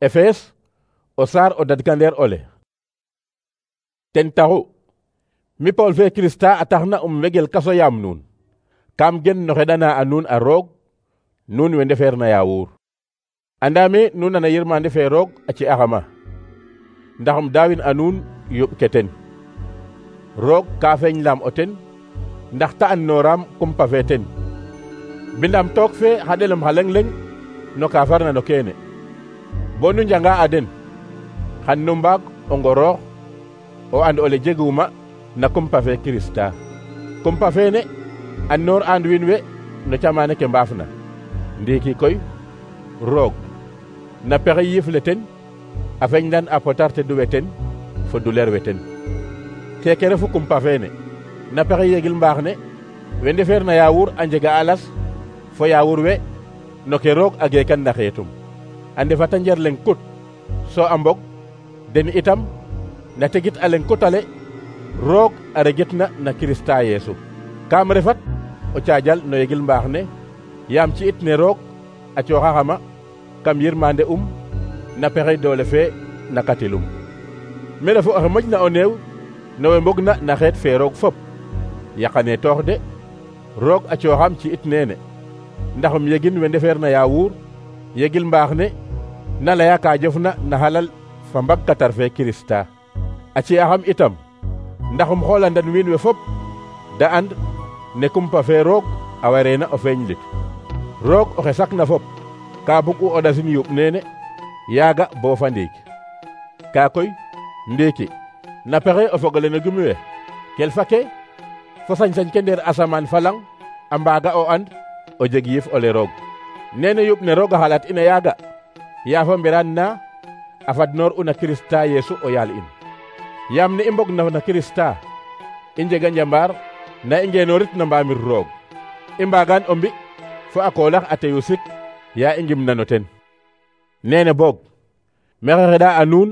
Efes o saar o dadkander ole. Ten taxu mi Paul fe Krista a taxna megel kaso yaam nuun kam gen no xeɗana a nuun a roog nuun we ndefeerna yaawuur. Andame nuun nana yirmande fe roog a ci axama ndax daawin a nuun yuɓ ke ten roog ka feeñ lam o ten ndax ta andnoram kumpa fe ten bindam took fe xaɗelum xa leŋ-leŋ no ka farna no keene bo nu njanga a den xan nu mbaag o ngoroox o and ole jeguma na kumpa fe Krista. Kumpa feene andnoor and wiin we no camane ke mbaafna ndiiki koy roog na pexe yiif le ten a feñdan a potarte duwe ten fo duleer we ten keke refu kumpa feene na pexe yegil mbaax ne we ndefeer na yaawuur a njega alas fo yaawuur we no ke roog a geekan na xeetum a ndefata njer leŋ kut so a mbog den itam na tegit a leŋ kutale roog a regitna na Krista Yeesu. Kam refat o caajal no yegil mbaax ne yaam ci it ne roog a cooxaxama kam yirmande na pexey doole fe na katilum me refu oxe moƴna o neew no we mbogna na xeet fe roog fop yaqane toox de roog a cooxam ci it neene ndaxum yegin we ndefeer na yaawuur yegil mbaax ne na leya ka jofna na xalal fa mbag katar fe Krista a ci'axam itam ndaxum xoolandan wiin we fop da and ne kumpa fe roog a wareena o feeñ lit roog oxe sakna fop ka bug'u o ɗasin yuɓ neene yaaga bo fa ndiik ka koy ndiiki na pexe o fogole no gimi we kelfa ke fo sañ-sañ ke ndeer asamaan fa lang a mbaaga o and o jeg yiif ole roog nene yuɓ ne roog a xalaat ina yaaga yaafo mbiraan na a fadnoor una Krista Yeesu o yaal in yaam ne i mbog na Krista i njega njambaar na i ngeenoorit no mbaamir roog i mbaagaan o mbi fo a koolax a teyu sik yaa i ngimna no ten nene boog maxey xeɗa a nuun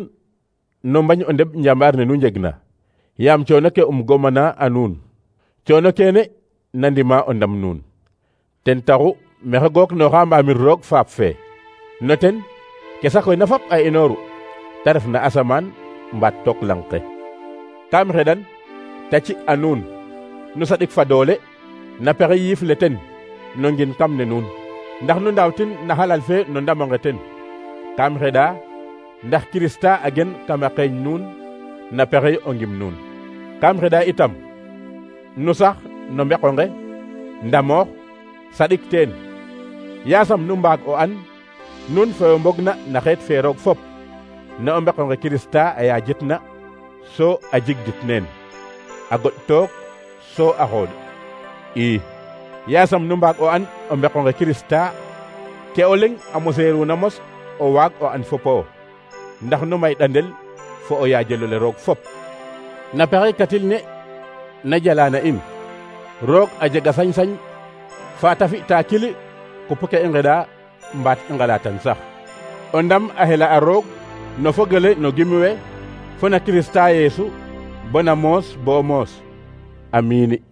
no mbañ o ndeɓ njambaar ne nu njegna yaam coono ke gomana a nuun coono keene na ndima o ndam nuun ten taxu maxey gook nooxa mbaamir roog faap fe no ten ke sakoyna fop a inooru te ref na asamaan mbaat took lang ke kam xeɗan ta ci a nuun nu saɗik fa doole na pexe yiif le ten no ngin kam ne nuun ndax nu ndaawtin na xalal fe no ndamonge ten kam xeɗa ndax Krista a gen kama xeeñ nuun na pexey o ngim nuun kam xeɗa itam nu sax no mbeqonge ndamoox saɗik teen yaasam nu mbaag o an nuun fe o mbogna na xeet fe roog fop ne o mbeqonge Krista a yaajitna so a jigdit neen a goɗ took so a xooɗ yaasam nu mbaag o an o mbeqonge Krista ke o leŋ a moseeruna mos o waag o an fopo ndax nu may ɗandel fo o yaajelole roog fop na pexey katil ne na jalana in roog a jega sañ-sañ fa ta fi'ta kili kupu ke i ngeɗa mbaat i ngalatan sax o ndam a xela a roog no fogele no gimiwe fo na Krista Yeesu bona moos bo moos amiini.